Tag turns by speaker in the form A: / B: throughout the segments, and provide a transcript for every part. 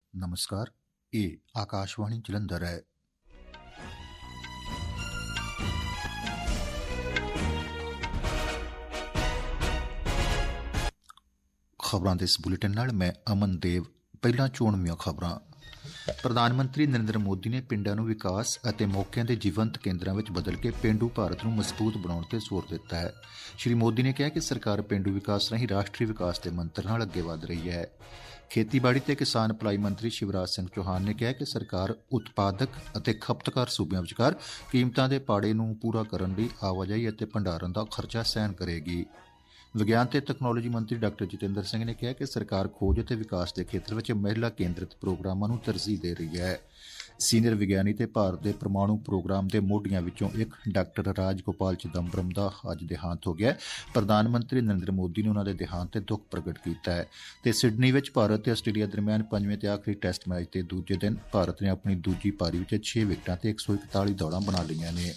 A: ਨਮਸਕਾਰ, ਇਹ ਆਕਾਸ਼ਵਾਣੀ ਜਲੰਧਰ ਹੈ। ਖਬਰਾਂ ਦੇ ਇਸ ਬੁਲੇਟਿਨ ਨਾਲ ਮੈਂ ਅਮਨ ਦੇਵ। ਪਹਿਲਾਂ ਚੋਣਵੀਆਂ ਖਬਰਾਂ। ਪ੍ਰਧਾਨ ਮੰਤਰੀ ਨਰਿੰਦਰ ਮੋਦੀ ਨੇ ਪਿੰਡਾਂ ਨੂੰ ਵਿਕਾਸ ਅਤੇ ਮੌਕਿਆਂ ਦੇ ਜੀਵੰਤ ਕੇਂਦਰਾਂ ਵਿੱਚ ਬਦਲ ਕੇ ਪੇਂਡੂ ਭਾਰਤ ਨੂੰ ਮਜ਼ਬੂਤ ਬਣਾਉਣ ਤੇ ਜ਼ੋਰ ਦਿੱਤਾ ਹੈ। ਸ਼੍ਰੀ ਮੋਦੀ ਨੇ ਕਿਹਾ ਕਿ ਸਰਕਾਰ ਪੇਂਡੂ ਵਿਕਾਸ ਰਾਹੀਂ ਰਾਸ਼ਟਰੀ ਵਿਕਾਸ ਦੇ ਮੰਤਰ ਨਾਲ ਅੱਗੇ ਵਧ ਰਹੀ ਹੈ। ਖੇਤੀਬਾੜੀ ਤੇ ਕਿਸਾਨ ਭਲਾਈ ਮੰਤਰੀ ਸ਼ਿਵਰਾਜ ਸਿੰਘ ਚੌਹਾਨ ਨੇ ਕਿਹਾ ਕਿ ਸਰਕਾਰ ਉਤਪਾਦਕ ਅਤੇ ਖਪਤਕਾਰ ਸੂਬਿਆਂ ਵਿਚਕਾਰ ਕੀਮਤਾਂ ਦੇ ਪਾੜੇ ਨੂੰ ਪੂਰਾ ਕਰਨ ਲਈ ਆਵਾਜਾਈ ਅਤੇ ਭੰਡਾਰਨ ਦਾ ਖਰਚਾ ਸਹਿਣ ਕਰੇਗੀ। ਵਿਗਿਆਨ ਤੇ ਤਕਨਾਲੋਜੀ ਮੰਤਰੀ ਡਾਕਟਰ ਜਤਿੰਦਰ ਸਿੰਘ ਨੇ ਕਿਹਾ ਕਿ ਸਰਕਾਰ ਖੋਜ ਅਤੇ ਵਿਕਾਸ ਦੇ ਖੇਤਰ ਵਿੱਚ ਮਹਿਲਾ ਕੇਂਦਰਿਤ ਪ੍ਰੋਗਰਾਮਾਂ ਨੂੰ ਤਰਜੀਹ ਦੇ ਰਹੀ ਹੈ। ਸੀਨੀਅਰ ਵਿਗਿਆਨੀ ਤੇ ਭਾਰਤ ਦੇ ਪ੍ਰਮਾਣੂ ਪ੍ਰੋਗਰਾਮ ਦੇ ਮੋਢੀਆਂ ਵਿੱਚੋਂ ਇੱਕ ਡਾਕਟਰ ਰਾਜ ਗੋਪਾਲ ਚਿਦੰਬਰਮ ਦਾ ਅੱਜ ਦੇਹਾਂਤ ਹੋ ਗਿਆ। ਪ੍ਰਧਾਨ ਮੰਤਰੀ ਨਰਿੰਦਰ ਮੋਦੀ ਨੇ ਉਹਨਾਂ ਦੇ ਦੇਹਾਂਤ ਤੇ ਦੁੱਖ ਪ੍ਰਗਟ ਕੀਤਾ ਹੈ। ਤੇ ਸਿਡਨੀ ਵਿੱਚ ਭਾਰਤ ਤੇ ਆਸਟ੍ਰੇਲੀਆ ਦਰਮਿਆਨ 5ਵੇਂ ਤੇ ਆਖਰੀ ਟੈਸਟ ਮੈਚ ਦੇ ਦੂਜੇ ਦਿਨ ਭਾਰਤ ਨੇ ਆਪਣੀ ਦੂਜੀ ਪਾਰੀ ਵਿੱਚ 6 ਵਿਕਟਾਂ ਤੇ 141 ਦੌੜਾਂ ਬਣਾ ਲਈਆਂ ਨੇ।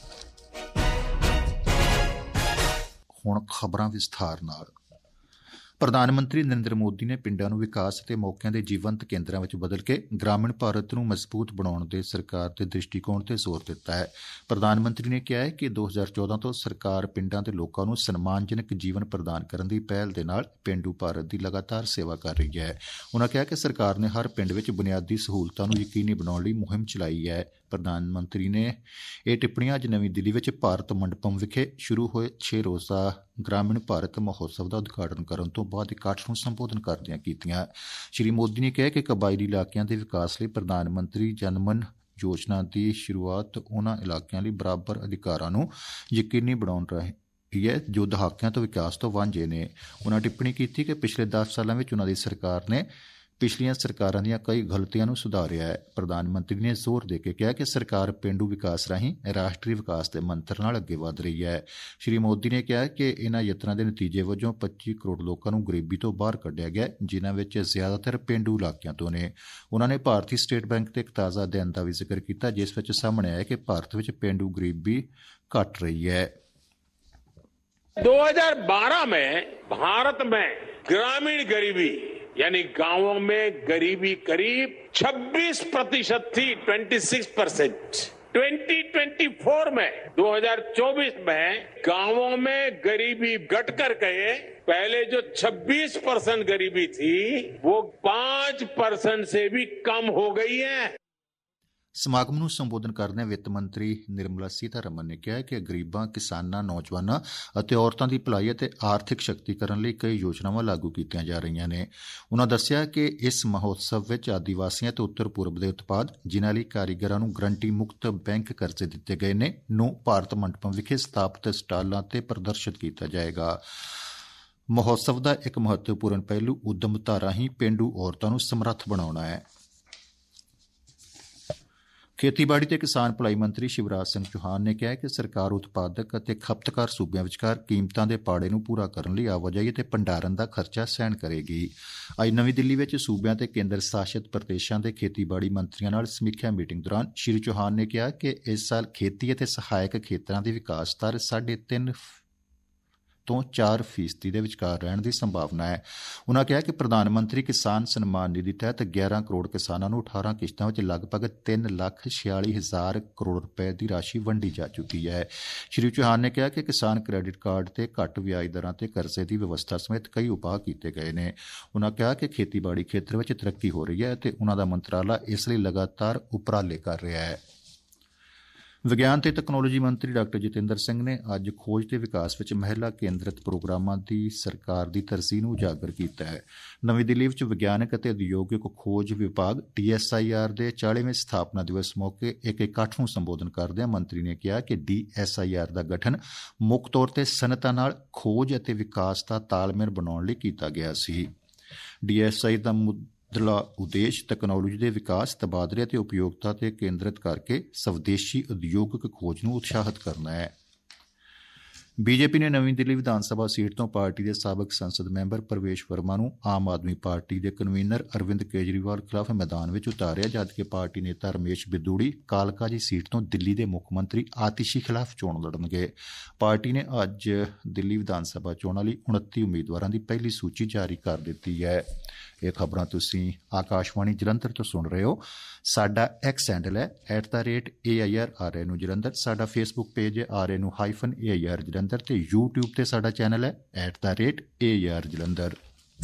A: ਹੁਣ ਖਬਰਾਂ ਵਿਸਥਾਰ ਨਾਲ। ਪ੍ਰਧਾਨ ਮੰਤਰੀ ਨਰਿੰਦਰ ਮੋਦੀ ਨੇ ਪਿੰਡਾਂ ਨੂੰ ਵਿਕਾਸ ਅਤੇ ਮੌਕਿਆਂ ਦੇ ਜੀਵੰਤ ਕੇਂਦਰਾਂ ਵਿੱਚ ਬਦਲ ਕੇ ਗ੍ਰਾਮੀਣ ਭਾਰਤ ਨੂੰ ਮਜ਼ਬੂਤ ਬਣਾਉਣ ਦੇ ਸਰਕਾਰ ਦੇ ਦ੍ਰਿਸ਼ਟੀਕੋਣ ਤੇ ਜ਼ੋਰ ਦਿੱਤਾ ਹੈ। ਪ੍ਰਧਾਨ ਮੰਤਰੀ ਨੇ ਕਿਹਾ ਹੈ ਕਿ 2014 ਤੋਂ ਸਰਕਾਰ ਪਿੰਡਾਂ ਦੇ ਲੋਕਾਂ ਨੂੰ ਸਨਮਾਨਜਨਕ ਜੀਵਨ ਪ੍ਰਦਾਨ ਕਰਨ ਦੀ ਪਹਿਲ ਦੇ ਨਾਲ ਪੇਂਡੂ ਭਾਰਤ ਦੀ ਲਗਾਤਾਰ ਸੇਵਾ ਕਰ ਰਹੀ ਹੈ। ਉਨ੍ਹਾਂ ਕਿਹਾ ਕਿ ਸਰਕਾਰ ਨੇ ਹਰ ਪਿੰਡ ਵਿੱਚ ਬੁਨਿਆਦੀ ਸਹੂਲਤਾਂ ਨੂੰ ਯਕੀਨੀ ਬਣਾਉਣ ਲਈ ਮੁਹਿੰਮ ਚਲਾਈ ਹੈ। ਪ੍ਰਧਾਨ ਮੰਤਰੀ ਨੇ ਇਹ ਟਿੱਪਣੀਆਂ ਅੱਜ ਨਵੀਂ ਦਿੱਲੀ ਵਿੱਚ ਭਾਰਤ ਮੰਡਪਮ ਵਿਖੇ ਸ਼ੁਰੂ ਹੋਏ 6 ਰੋਜ਼ਾ ਗ੍ਰਾਮੀਣ ਭਾਰਤ ਮਹੋਤਸਵ ਦਾ ਉਦਘਾਟਨ ਕਰਨ ਤੋਂ ਬਾਅਦ ਇਕੱਠ ਨੂੰ ਸੰਬੋਧਨ ਕਰਦਿਆਂ ਕੀਤੀਆਂ। ਸ਼੍ਰੀ ਮੋਦੀ ਨੇ ਕਿਹਾ ਕਿ ਕਬਾਇਲੀ ਇਲਾਕਿਆਂ ਦੇ ਵਿਕਾਸ ਲਈ ਪ੍ਰਧਾਨ ਮੰਤਰੀ ਜਨਮਨ ਯੋਜਨਾ ਦੀ ਸ਼ੁਰੂਆਤ ਉਹਨਾਂ ਇਲਾਕਿਆਂ ਲਈ ਬਰਾਬਰ ਅਧਿਕਾਰਾਂ ਨੂੰ ਯਕੀਨੀ ਬਣਾਉਣ ਰਹੀ ਹੈ ਜੋ ਦਹਾਕਿਆਂ ਤੋਂ ਵਿਕਾਸ ਤੋਂ ਵਾਂਝੇ ਨੇ। ਉਨ੍ਹਾਂ ਟਿੱਪਣੀ ਕੀਤੀ ਕਿ ਪਿਛਲੇ 10 ਸਾਲਾਂ ਵਿੱਚ ਉਨ੍ਹਾਂ ਦੀ ਸਰਕਾਰ ਨੇ ਪਿਛਲੀਆਂ ਸਰਕਾਰਾਂ ਦੀਆਂ ਕਈ ਗਲਤੀਆਂ ਨੂੰ ਸੁਧਾਰਿਆ ਹੈ। ਪ੍ਰਧਾਨ ਮੰਤਰੀ ਨੇ ਜ਼ੋਰ ਦੇ ਕੇ ਕਿਹਾ ਕਿ ਸਰਕਾਰ ਪੇਂਡੂ ਵਿਕਾਸ ਰਾਹੀਂ ਰਾਸ਼ਟਰੀ ਵਿਕਾਸ ਦੇ ਮੰਤਰ ਨਾਲ ਅੱਗੇ ਵਧ ਰਹੀ ਹੈ। ਸ਼੍ਰੀ ਮੋਦੀ ਨੇ ਕਿਹਾ ਕਿ ਇਨ੍ਹਾਂ ਯਤਨਾਂ ਦੇ ਨਤੀਜੇ ਵਜੋਂ 25 ਕਰੋੜ ਲੋਕਾਂ ਨੂੰ ਗਰੀਬੀ ਤੋਂ ਬਾਹਰ ਕੱਢਿਆ ਗਿਆ, ਜਿਨ੍ਹਾਂ ਵਿੱਚ ਜ਼ਿਆਦਾਤਰ ਪੇਂਡੂ ਇਲਾਕਿਆਂ ਤੋਂ ਨੇ। ਉਨ੍ਹਾਂ ਨੇ ਭਾਰਤੀ ਸਟੇਟ ਬੈਂਕ ਦੇ ਇੱਕ ਤਾਜ਼ਾ ਅਧਿਐਨ ਦਾ ਵੀ ਜ਼ਿਕਰ ਕੀਤਾ, ਜਿਸ ਵਿੱਚ ਸਾਹਮਣੇ ਆਇਆ ਕਿ ਭਾਰਤ ਵਿੱਚ ਪੇਂਡੂ ਗਰੀਬੀ ਘਟ ਰਹੀ ਹੈ।
B: 2012 में भारत में ग्रामीण गरीबी यानी गांवों में गरीबी करीब 26% थी, 26%। 2024 में 2024 में गांवों में गरीबी घटकर गए, पहले जो 26% गरीबी थी वो 5% से भी कम हो गई है।
A: ਸਮਾਗਮ ਨੂੰ ਸੰਬੋਧਨ ਕਰਦਿਆਂ ਵਿੱਤ ਮੰਤਰੀ ਨਿਰਮਲਾ ਸੀਤਾਰਮਨ ਨੇ ਕਿਹਾ ਕਿ ਗਰੀਬਾਂ, ਕਿਸਾਨਾਂ, ਨੌਜਵਾਨਾਂ ਅਤੇ ਔਰਤਾਂ ਦੀ ਭਲਾਈ ਅਤੇ ਆਰਥਿਕ ਸ਼ਕਤੀਕਰਨ ਲਈ ਕਈ ਯੋਜਨਾਵਾਂ ਲਾਗੂ ਕੀਤੀਆਂ ਜਾ ਰਹੀਆਂ ਨੇ। ਉਨ੍ਹਾਂ ਦੱਸਿਆ ਕਿ ਇਸ ਮਹੋਤਸਵ ਵਿੱਚ ਆਦੀਵਾਸੀਆਂ ਅਤੇ ਉੱਤਰ ਪੂਰਬ ਦੇ ਉਤਪਾਦ, ਜਿਨ੍ਹਾਂ ਲਈ ਕਾਰੀਗਰਾਂ ਨੂੰ ਗਰੰਟੀ ਮੁਕਤ ਬੈਂਕ ਕਰਜ਼ੇ ਦਿੱਤੇ ਗਏ ਨੇ, ਨੂੰ ਭਾਰਤ ਮੰਡਪਮ ਵਿਖੇ ਸਥਾਪਿਤ ਸਟਾਲਾਂ ਤੇ ਪ੍ਰਦਰਸ਼ਿਤ ਕੀਤਾ ਜਾਏਗਾ। ਮਹੋਤਸਵ ਦਾ ਇੱਕ ਮਹੱਤਵਪੂਰਨ ਪਹਿਲੂ ਉੱਦਮਤਾ ਰਾਹੀਂ ਪੇਂਡੂ ਔਰਤਾਂ ਨੂੰ ਸਮਰੱਥ ਬਣਾਉਣਾ ਹੈ। ਖੇਤੀਬਾੜੀ ਤੇ ਕਿਸਾਨ ਭਲਾਈ ਮੰਤਰੀ ਸ਼ਿਵਰਾਜ ਸਿੰਘ ਚੌਹਾਨ ਨੇ ਕਿਹਾ ਕਿ ਸਰਕਾਰ ਉਤਪਾਦਕ ਅਤੇ ਖਪਤਕਾਰ ਸੂਬਿਆਂ ਵਿਚਕਾਰ ਕੀਮਤਾਂ ਦੇ ਪਾੜੇ ਨੂੰ ਪੂਰਾ ਕਰਨ ਲਈ ਆਵਾਜਾਈ ਅਤੇ ਭੰਡਾਰਨ ਦਾ ਖਰਚਾ ਸਹਿਣ ਕਰੇਗੀ। ਅੱਜ ਨਵੀਂ ਦਿੱਲੀ ਵਿੱਚ ਸੂਬਿਆਂ ਤੇ ਕੇਂਦਰ ਸ਼ਾਸਿਤ ਪ੍ਰਦੇਸ਼ਾਂ ਦੇ ਖੇਤੀਬਾੜੀ ਮੰਤਰੀਆਂ ਨਾਲ ਸਮੀਖਿਆ ਮੀਟਿੰਗ ਦੌਰਾਨ ਸ਼੍ਰੀ ਚੌਹਾਨ ਨੇ ਕਿਹਾ ਕਿ ਇਸ ਸਾਲ ਖੇਤੀ ਅਤੇ ਸਹਾਇਕ ਖੇਤਰਾਂ ਦੀ ਵਿਕਾਸ ਦਰ 3.5% ਤੋਂ 4% ਦੇ ਵਿਚਕਾਰ ਰਹਿਣ ਦੀ ਸੰਭਾਵਨਾ ਹੈ। ਉਨ੍ਹਾਂ ਕਿਹਾ ਕਿ ਪ੍ਰਧਾਨ ਮੰਤਰੀ ਕਿਸਾਨ ਸਨਮਾਨ ਨਿਧੀ ਤਹਿਤ 11 ਕਰੋੜ ਕਿਸਾਨਾਂ ਨੂੰ 18 ਕਿਸ਼ਤਾਂ ਵਿੱਚ ਲਗਭਗ 3,46,000 ਕਰੋੜ ਰੁਪਏ ਦੀ ਰਾਸ਼ੀ ਵੰਡੀ ਜਾ ਚੁੱਕੀ ਹੈ। ਸ਼੍ਰੀ ਚੌਹਾਨ ਨੇ ਕਿਹਾ ਕਿ ਕਿਸਾਨ ਕ੍ਰੈਡਿਟ ਕਾਰਡ ਤੇ ਘੱਟ ਵਿਆਜ ਦਰਾਂ ਤੇ ਕਰਜ਼ੇ ਦੀ ਵਿਵਸਥਾ ਸਮੇਤ ਕਈ ਉਪਾਅ ਕੀਤੇ ਗਏ ਨੇ। ਉਨ੍ਹਾਂ ਕਿਹਾ ਕਿ ਖੇਤੀਬਾੜੀ ਖੇਤਰ ਵਿੱਚ ਤਰੱਕੀ ਹੋ ਰਹੀ ਹੈ ਅਤੇ ਉਨ੍ਹਾਂ ਦਾ ਮੰਤਰਾਲਾ ਇਸ ਲਈ ਲਗਾਤਾਰ ਉਪਰਾਲੇ ਕਰ ਰਿਹਾ ਹੈ। ਵਿਗਿਆਨ ਤੇ ਤਕਨਾਲੋਜੀ ਮੰਤਰੀ ਡਾਕਟਰ ਜਤਿੰਦਰ ਸਿੰਘ ਨੇ ਅੱਜ ਖੋਜ ਤੇ ਵਿਕਾਸ ਵਿੱਚ ਮਹਿਲਾ ਕੇਂਦਰਿਤ ਪ੍ਰੋਗਰਾਮਾਂ ਦੀ ਸਰਕਾਰ ਦੀ ਤਰਜੀਹ ਨੂੰ ਉਜਾਗਰ ਕੀਤਾ ਹੈ। ਨਵੀਂ ਦਿੱਲੀ ਵਿੱਚ ਵਿਗਿਆਨਕ ਅਤੇ ਉਦਯੋਗਿਕ ਖੋਜ ਵਿਭਾਗ DSIR ਦੇ 40ਵੇਂ ਸਥਾਪਨਾ ਦਿਵਸ ਮੌਕੇ ਇੱਕ ਇਕੱਠ ਨੂੰ ਸੰਬੋਧਨ ਕਰਦਿਆਂ ਮੰਤਰੀ ਨੇ ਕਿਹਾ ਕਿ DSIR ਦਾ ਗਠਨ ਮੁੱਖ ਤੌਰ ਤੇ ਸਨਅਤਾਂ ਨਾਲ ਖੋਜ ਅਤੇ ਵਿਕਾਸ ਦਾ ਤਾਲਮੇਲ ਬਣਾਉਣ ਲਈ ਕੀਤਾ ਗਿਆ ਸੀ। DSI ਦਾ ਮੁੱਢਲਾ ਉਦੇਸ਼ ਤਕਨਾਲੋਜੀ ਦੇ ਵਿਕਾਸ, ਤਬਾਦਲੇ ਅਤੇ ਉਪਯੋਗਤਾ ਤੇ ਕੇਂਦਰਿਤ ਕਰਕੇ ਸਵਦੇਸ਼ੀ ਉਦਯੋਗਿਕ ਖੋਜ ਨੂੰ ਉਤਸ਼ਾਹਿਤ ਕਰਨਾ ਹੈ। ਬੀਜੇਪੀ ਨੇ ਨਵੀਂ ਦਿੱਲੀ ਵਿਧਾਨ ਸਭਾ ਸੀਟ ਤੋਂ ਪਾਰਟੀ ਦੇ ਸਾਬਕ ਸੰਸਦ ਮੈਂਬਰ ਪ੍ਰਵੇਸ਼ ਵਰਮਾ ਨੂੰ ਆਮ ਆਦਮੀ ਪਾਰਟੀ ਦੇ ਕਨਵੀਨਰ ਅਰਵਿੰਦ ਕੇਜਰੀਵਾਲ ਖਿਲਾਫ ਮੈਦਾਨ ਵਿੱਚ ਉਤਾਰਿਆ, ਜਦਕਿ ਪਾਰਟੀ ਨੇਤਾ ਰਮੇਸ਼ ਬਿੱਦੂੜੀ ਕਾਲਕਾਜੀ ਸੀਟ ਤੋਂ ਦਿੱਲੀ ਦੇ ਮੁੱਖ ਮੰਤਰੀ ਆਤਿਸ਼ੀ ਖਿਲਾਫ ਚੋਣ ਲੜਨਗੇ। ਪਾਰਟੀ ਨੇ ਅੱਜ ਦਿੱਲੀ ਵਿਧਾਨ ਸਭਾ ਚੋਣਾਂ ਲਈ 29 ਉਮੀਦਵਾਰਾਂ ਦੀ ਪਹਿਲੀ ਸੂਚੀ ਜਾਰੀ ਕਰ ਦਿੱਤੀ ਹੈ। ਇਹ ਖਬਰਾਂ ਤੁਸੀਂ ਆਕਾਸ਼ਵਾਣੀ ਜਲੰਧਰ ਤੋਂ ਸੁਣ ਰਹੇ ਹੋ। ਸਾਡਾ ਐਕਸ ਹੈਂਡਲ ਹੈ @AIRRN ਜਲੰਧਰ। ਸਾਡਾ ਫੇਸਬੁੱਕ ਪੇਜ ਹੈ RN-AIR ਜਲੰਧਰ ਤੇ YouTube ਤੇ ਸਾਡਾ ਚੈਨਲ ਹੈ @AIR ਜਲੰਧਰ।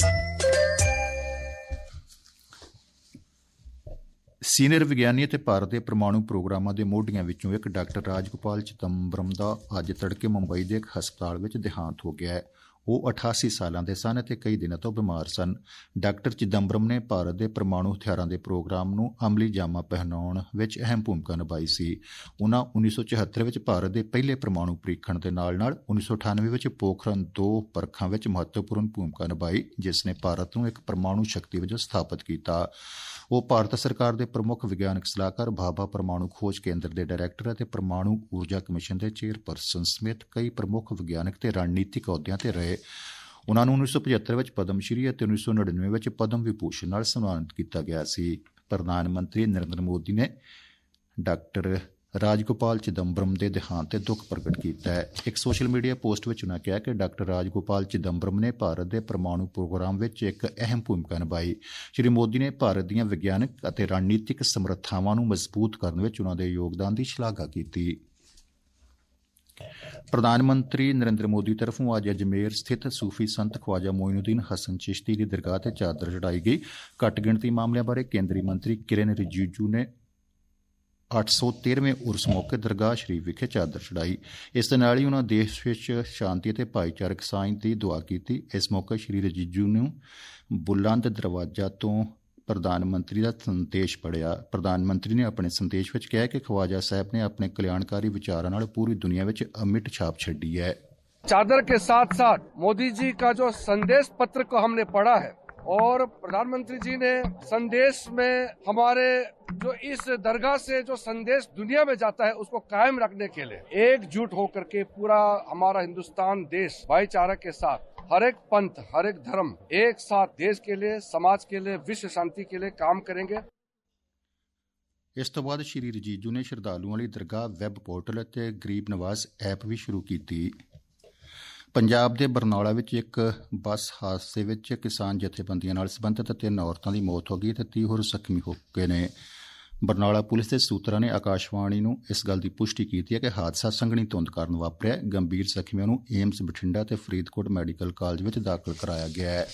A: ਸੀਨੀਅਰ ਵਿਗਿਆਨੀ ਅਤੇ ਭਾਰਤ ਦੇ ਪ੍ਰਮਾਣੂ ਪ੍ਰੋਗਰਾਮਾਂ ਦੇ ਮੋਢੀਆਂ ਵਿੱਚੋਂ ਇੱਕ ਡਾਕਟਰ ਰਾਜਗੋਪਾਲ ਚਿਦੰਬਰਮ ਦਾ ਅੱਜ ਤੜਕੇ ਮੁੰਬਈ ਦੇ ਇੱਕ ਹਸਪਤਾਲ ਵਿੱਚ ਦੇਹਾਂਤ ਹੋ ਗਿਆ ਹੈ। ਉਹ 88 ਸਾਲਾਂ ਦੇ ਸਨ ਅਤੇ ਕਈ ਦਿਨਾਂ ਤੋਂ ਬਿਮਾਰ ਸਨ। ਡਾਕਟਰ ਚਿਦੰਬਰਮ ਨੇ ਭਾਰਤ ਦੇ ਪ੍ਰਮਾਣੂ ਹਥਿਆਰਾਂ ਦੇ ਪ੍ਰੋਗਰਾਮ ਨੂੰ ਅਮਲੀ ਜਾਮਾ ਪਹਿਨਾਉਣ ਵਿੱਚ ਅਹਿਮ ਭੂਮਿਕਾ ਨਿਭਾਈ ਸੀ। ਉਨ੍ਹਾਂ 1974 ਵਿੱਚ ਭਾਰਤ ਦੇ ਪਹਿਲੇ ਪ੍ਰਮਾਣੂ ਪ੍ਰੀਖਣ ਦੇ ਨਾਲ-ਨਾਲ 1998 ਵਿੱਚ ਪੋਖਰਨ 2 ਪਰਖਾਂ ਵਿੱਚ ਮਹੱਤਵਪੂਰਨ ਭੂਮਿਕਾ ਨਿਭਾਈ, ਜਿਸ ਨੇ ਭਾਰਤ ਨੂੰ ਇੱਕ ਪ੍ਰਮਾਣੂ ਸ਼ਕਤੀ ਵਜੋਂ ਸਥਾਪਿਤ ਕੀਤਾ। ਉਹ ਭਾਰਤ ਸਰਕਾਰ ਦੇ ਪ੍ਰਮੁੱਖ ਵਿਗਿਆਨਕ ਸਲਾਹਕਾਰ, ਭਾਭਾ ਪ੍ਰਮਾਣੂ ਖੋਜ ਕੇਂਦਰ ਦੇ ਡਾਇਰੈਕਟਰ ਅਤੇ ਪ੍ਰਮਾਣੂ ਊਰਜਾ ਕਮਿਸ਼ਨ ਦੇ ਚੇਅਰਪਰਸਨ ਸਮੇਤ ਕਈ ਪ੍ਰਮੁੱਖ ਵਿਗਿਆਨਕ ਤੇ ਰਣਨੀਤਿਕ ਅਹੁਦਿਆਂ ਤੇ ਰਹੇ। ਉਨ੍ਹਾਂ ਨੂੰ 1975 ਵਿੱਚ ਪਦਮ ਸ਼੍ਰੀ ਅਤੇ 1999 ਵਿੱਚ ਪਦਮ ਵਿਭੂਸ਼ਣ ਨਾਲ ਸਨਮਾਨਿਤ ਕੀਤਾ ਗਿਆ ਸੀ। ਪ੍ਰਧਾਨ ਮੰਤਰੀ ਨਰਿੰਦਰ ਮੋਦੀ ਨੇ ਡਾਕਟਰ ਰਾਜਗੋਪਾਲ ਚਿਦੰਬਰਮ ਦੇ ਦੇਹਾਂਤ ਤੇ ਦੁੱਖ ਪ੍ਰਗਟ ਕੀਤਾ ਹੈ। ਇੱਕ ਸੋਸ਼ਲ ਮੀਡੀਆ ਪੋਸਟ ਵਿੱਚ ਉਨ੍ਹਾਂ ਕਿਹਾ ਕਿ ਡਾਕਟਰ ਰਾਜਗੋਪਾਲ ਚਿਦੰਬਰਮ ਨੇ ਭਾਰਤ ਦੇ ਪ੍ਰਮਾਣੂ ਪ੍ਰੋਗਰਾਮ ਵਿੱਚ ਇੱਕ ਅਹਿਮ ਭੂਮਿਕਾ ਨਿਭਾਈ। ਸ਼੍ਰੀ ਮੋਦੀ ਨੇ ਭਾਰਤ ਦੀਆਂ ਵਿਗਿਆਨਕ ਅਤੇ ਰਣਨੀਤਿਕ ਸਮਰੱਥਾਵਾਂ ਨੂੰ ਮਜ਼ਬੂਤ ਕਰਨ ਵਿੱਚ ਉਨ੍ਹਾਂ ਦੇ ਯੋਗਦਾਨ ਦੀ ਸ਼ਲਾਘਾ ਕੀਤੀ। ਪ੍ਰਧਾਨ ਮੰਤਰੀ ਨਰਿੰਦਰ ਮੋਦੀ ਤਰਫੋਂ ਅੱਜ ਅਜਮੇਰ ਸਥਿਤ ਸੂਫੀ ਸੰਤ ਖਵਾਜਾ ਮੋਇਨੂਦੀਨ ਹਸਨ ਚਿਸ਼ਤੀ ਦੀ ਦਰਗਾਹ ਤੇ ਚਾਦਰ ਚੜਾਈ ਗਈ। ਘੱਟ ਗਿਣਤੀ ਮਾਮਲਿਆਂ ਬਾਰੇ ਕੇਂਦਰੀ ਮੰਤਰੀ ਕਿਰਨ ਰਿਜੀਜੂ ਨੇ 813ਵੇਂ ਉਰਸ ਮੌਕੇ ਦਰਗਾਹ ਸ਼ਰੀਫ ਵਿਖੇ ਚਾਦਰ ਚੜਾਈ। ਇਸ ਦੇ ਨਾਲ ਹੀ ਉਨ੍ਹਾਂ ਦੇਸ਼ ਵਿੱਚ ਸ਼ਾਂਤੀ ਅਤੇ ਭਾਈਚਾਰਕ ਸਾਂਝ ਦੀ ਦੁਆ ਕੀਤੀ। ਇਸ ਮੌਕੇ ਸ਼੍ਰੀ ਰਿਜੀਜੂ ਨੂੰ ਬੁਲੰਦ ਦਰਵਾਜ਼ਾ ਤੋਂ ਪ੍ਰਧਾਨ ਮੰਤਰੀ ਦਾ ਸੰਦੇਸ਼ ਪੜ੍ਹਿਆ। ਪ੍ਰਧਾਨ ਮੰਤਰੀ ਨੇ ਆਪਣੇ ਸੰਦੇਸ਼ ਵਿੱਚ ਕਿਹਾ ਕਿ ਖਵਾਜਾ ਸਾਹਿਬ ਨੇ ਆਪਣੇ ਕਲਿਆਣਕਾਰੀ ਵਿਚਾਰਾਂ ਨਾਲ ਪੂਰੀ ਦੁਨੀਆ ਵਿੱਚ ਅਮਿਟ ਛਾਪ ਛੱਡੀ ਹੈ।
C: चादर के साथ साथ मोदी जी का जो संदेश पत्र को हमने पढ़ा है और प्रधानमंत्री जी ने संदेश में हमारे जो इस दरगाह से जो संदेश दुनिया में जाता है उसको कायम रखने के लिए एकजुट होकर के पूरा हमारा हिंदुस्तान देश भाईचारा के साथ हर एक पंथ हर एक धर्म एक साथ देश के लिए, समाज के लिए, विश्व शांति के लिए काम करेंगे।
A: ਇਸ ਤੋਂ ਬਾਅਦ ਸ਼੍ਰੀ ਰਿਜੀਜੂ ਨੇ ਸ਼ਰਧਾਲੂਆਂ ਲਈ ਦਰਗਾਹ ਵੈਬ ਪੋਰਟਲ ਅਤੇ ਗਰੀਬ ਨਵਾਜ਼ ਐਪ ਵੀ ਸ਼ੁਰੂ ਕੀਤੀ। ਪੰਜਾਬ ਦੇ ਬਰਨਾਲਾ ਵਿੱਚ ਇੱਕ ਬੱਸ ਹਾਦਸੇ ਵਿੱਚ ਕਿਸਾਨ ਜਥੇਬੰਦੀਆਂ ਨਾਲ ਸੰਬੰਧਿਤ 3 ਔਰਤਾਂ ਦੀ ਮੌਤ ਹੋ ਗਈ ਅਤੇ 30 ਹੋਰ ਜ਼ਖਮੀ ਹੋ ਗਏ ਨੇ। ਬਰਨਾਲਾ ਪੁਲਿਸ ਦੇ ਸੂਤਰਾਂ ਨੇ ਆਕਾਸ਼ਵਾਣੀ ਨੂੰ ਇਸ ਗੱਲ ਦੀ ਪੁਸ਼ਟੀ ਕੀਤੀ ਹੈ ਕਿ ਹਾਦਸਾ ਸੰਘਣੀ ਧੁੰਦ ਕਾਰਨ ਵਾਪਰਿਆ। ਗੰਭੀਰ ਜ਼ਖਮੀਆਂ ਨੂੰ ਏਮਸ ਬਠਿੰਡਾ ਤੇ ਫਰੀਦਕੋਟ ਮੈਡੀਕਲ ਕਾਲਜ ਵਿੱਚ ਦਾਖਲ ਕਰਾਇਆ ਗਿਆ ਹੈ।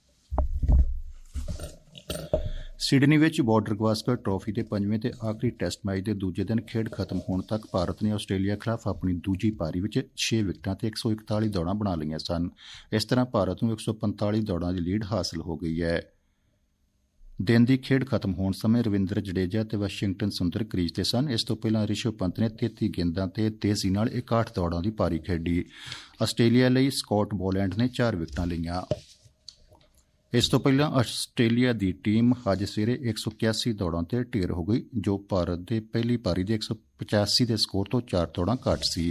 A: ਸਿਡਨੀ ਵਿੱਚ ਬਾਰਡਰ ਗਵਾਸਕਰ ਟਰਾਫੀ ਦੇ 5ਵੇਂ ਤੇ ਆਖਰੀ ਟੈਸਟ ਮੈਚ ਦੇ ਦੂਜੇ ਦਿਨ ਖੇਡ ਖਤਮ ਹੋਣ ਤੱਕ ਭਾਰਤ ਨੇ ਆਸਟ੍ਰੇਲੀਆ ਖਿਲਾਫ ਆਪਣੀ ਦੂਜੀ ਪਾਰੀ ਵਿੱਚ 6 ਵਿਕਟਾਂ ਤੇ 141 ਦੌੜਾਂ ਬਣਾ ਲਈਆਂ ਸਨ। ਇਸ ਤਰ੍ਹਾਂ ਭਾਰਤ ਨੂੰ 145 ਦੌੜਾਂ ਦੀ ਲੀਡ ਹਾਸਲ ਹੋ ਗਈ ਹੈ। ਦਿਨ ਦੀ ਖੇਡ ਖਤਮ ਹੋਣ ਸਮੇਂ ਰਵਿੰਦਰ ਜਡੇਜਾ ਤੇ ਵਾਸ਼ਿੰਗਟਨ ਸੁੰਦਰ ਕ੍ਰੀਜ਼ ਤੇ ਸਨ। ਇਸ ਤੋਂ ਪਹਿਲਾਂ ਰਿਸ਼ਵ ਪੰਤ ਨੇ 33 ਗੇਂਦਾਂ ਤੇ ਤੇਜ਼ੀ ਨਾਲ 61 ਦੌੜਾਂ ਦੀ ਪਾਰੀ ਖੇਡੀ। ਆਸਟ੍ਰੇਲੀਆ ਲਈ ਸਕਾਟ ਬੋਲੈਂਡ ਨੇ 4 ਵਿਕਟਾਂ ਲਈਆਂ। ਇਸ ਤੋਂ ਪਹਿਲਾਂ ਆਸਟ੍ਰੇਲੀਆ ਦੀ ਟੀਮ ਅੱਜ ਸਵੇਰੇ 181 ਦੌੜਾਂ ਤੇ ਢੇਰ ਹੋ ਗਈ, ਜੋ ਭਾਰਤ ਦੇ ਪਹਿਲੀ ਪਾਰੀ ਦੇ 185 ਦੇ ਸਕੋਰ ਤੋਂ 4 ਦੌੜਾਂ ਘੱਟ ਸੀ।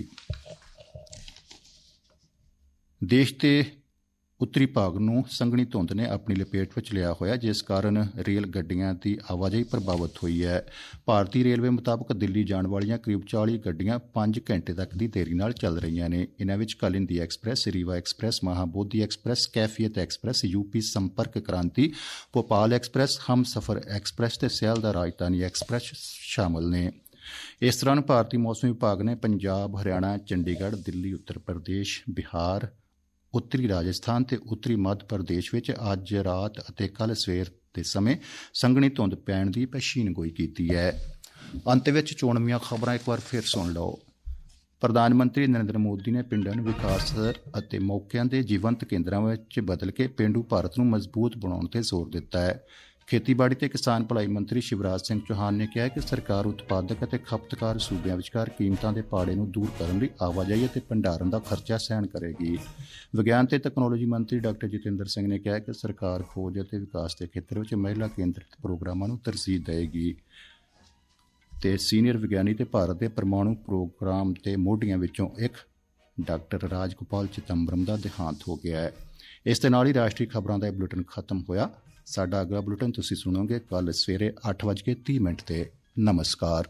A: ਦੇਸ਼ ਦੇ ਉੱਤਰੀ ਭਾਗ ਨੂੰ ਸੰਘਣੀ ਧੁੰਦ ਨੇ ਆਪਣੀ ਲਪੇਟ ਵਿੱਚ ਲਿਆ ਹੋਇਆ, ਜਿਸ ਕਾਰਨ ਰੇਲ ਗੱਡੀਆਂ ਦੀ ਆਵਾਜਾਈ ਪ੍ਰਭਾਵਿਤ ਹੋਈ ਹੈ। ਭਾਰਤੀ ਰੇਲਵੇ ਮੁਤਾਬਕ ਦਿੱਲੀ ਜਾਣ ਵਾਲੀਆਂ ਕਰੀਬ 40 ਗੱਡੀਆਂ 5 ਘੰਟੇ ਤੱਕ ਦੀ ਦੇਰੀ ਨਾਲ ਚੱਲ ਰਹੀਆਂ ਨੇ। ਇਨ੍ਹਾਂ ਵਿੱਚ Kalindi express, Rewa express, Mahabodhi express, Kaifiyat express, UP Sampark Kranti, Bhopal express, ਹਮਸਫਰ express ਤੇ ਸਿਆਲਦਾ ਰਾਜਧਾਨੀ ਐਕਸਪ੍ਰੈਸ ਸ਼ਾਮਲ ਨੇ। ਇਸ ਦੌਰਾਨ ਭਾਰਤੀ ਮੌਸਮ ਵਿਭਾਗ ਨੇ ਪੰਜਾਬ, ਹਰਿਆਣਾ, ਚੰਡੀਗੜ੍ਹ, ਦਿੱਲੀ, ਉੱਤਰ ਪ੍ਰਦੇਸ਼, ਬਿਹਾਰ, ਉੱਤਰੀ ਰਾਜਸਥਾਨ ਤੇ ਉੱਤਰੀ ਮੱਧ ਪ੍ਰਦੇਸ਼ ਵਿੱਚ ਅੱਜ ਰਾਤ ਅਤੇ ਕੱਲ੍ਹ ਸਵੇਰ ਦੇ ਸਮੇਂ ਸੰਘਣੀ ਧੁੰਦ ਪੈਣ ਦੀ ਪੇਸ਼ੀਨਗੋਈ ਕੀਤੀ ਹੈ। ਅੰਤ ਵਿੱਚ ਚੋਣਵੀਆਂ ਖਬਰਾਂ ਇੱਕ ਵਾਰ ਫਿਰ ਸੁਣ ਲਓ। ਪ੍ਰਧਾਨ ਮੰਤਰੀ ਨਰਿੰਦਰ ਮੋਦੀ ਨੇ ਪਿੰਡਾਂ ਨੂੰ ਵਿਕਾਸ ਅਤੇ ਮੌਕਿਆਂ ਦੇ ਜੀਵੰਤ ਕੇਂਦਰਾਂ ਵਿੱਚ ਬਦਲ ਕੇ ਪੇਂਡੂ ਭਾਰਤ ਨੂੰ ਮਜ਼ਬੂਤ ਬਣਾਉਣ ਤੇ ਜ਼ੋਰ ਦਿੱਤਾ ਹੈ। ਖੇਤੀਬਾੜੀ ਤੇ ਕਿਸਾਨ ਭਲਾਈ ਮੰਤਰੀ ਸ਼ਿਵਰਾਜ ਸਿੰਘ ਚੌਹਾਨ ਨੇ ਕਿਹਾ ਕਿ ਸਰਕਾਰ ਉਤਪਾਦਕ ਅਤੇ ਖਪਤਕਾਰ ਸੂਬਿਆਂ ਵਿਚਕਾਰ ਕੀਮਤਾਂ ਦੇ ਪਾੜੇ ਨੂੰ ਦੂਰ ਕਰਨ ਲਈ ਆਵਾਜਾਈ ਅਤੇ ਭੰਡਾਰਨ ਦਾ ਖਰਚਾ ਸਹਿਣ ਕਰੇਗੀ। ਵਿਗਿਆਨ ਤੇ ਤਕਨਾਲੋਜੀ ਮੰਤਰੀ ਡਾਕਟਰ ਜਤਿੰਦਰ ਸਿੰਘ ਨੇ ਕਿਹਾ ਕਿ ਸਰਕਾਰ ਖੋਜ ਅਤੇ ਵਿਕਾਸ ਦੇ ਖੇਤਰ ਵਿੱਚ ਮਹਿਲਾ ਕੇਂਦਰਿਤ ਪ੍ਰੋਗਰਾਮਾਂ ਨੂੰ ਤਰਜੀਹ ਦੇਵੇਗੀ। ਤੇ ਸੀਨੀਅਰ ਵਿਗਿਆਨੀ ਤੇ ਭਾਰਤ ਦੇ ਪਰਮਾਣੂ ਪ੍ਰੋਗਰਾਮ ਦੇ ਮੋਢੀਆਂ ਵਿੱਚੋਂ ਇੱਕ ਡਾਕਟਰ ਰਾਜਗੋਪਾਲ ਚਿਦੰਬਰਮ ਦਾ ਦੇਹਾਂਤ ਹੋ ਗਿਆ ਹੈ। ਇਸ ਦੇ ਨਾਲ ਹੀ ਰਾਸ਼ਟਰੀ ਖਬਰਾਂ ਦਾ ਇਹ ਬੁਲੇਟਿਨ ਖਤਮ ਹੋਇਆ। ਸਾਡਾ ਅਗਲਾ ਬੁਲੇਟਿਨ ਤੁਸੀਂ ਸੁਣੋਗੇ ਕੱਲ੍ਹ ਸਵੇਰੇ 8:30 ਤੇ। ਨਮਸਕਾਰ।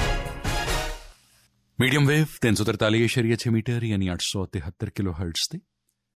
D: ਮੀਡੀਅਮ ਵੇਵ 343.6 ਮੀਟਰ ਯਾਨੀ 873 ਕਿਲੋਹਰਟਜ਼ ਤੇ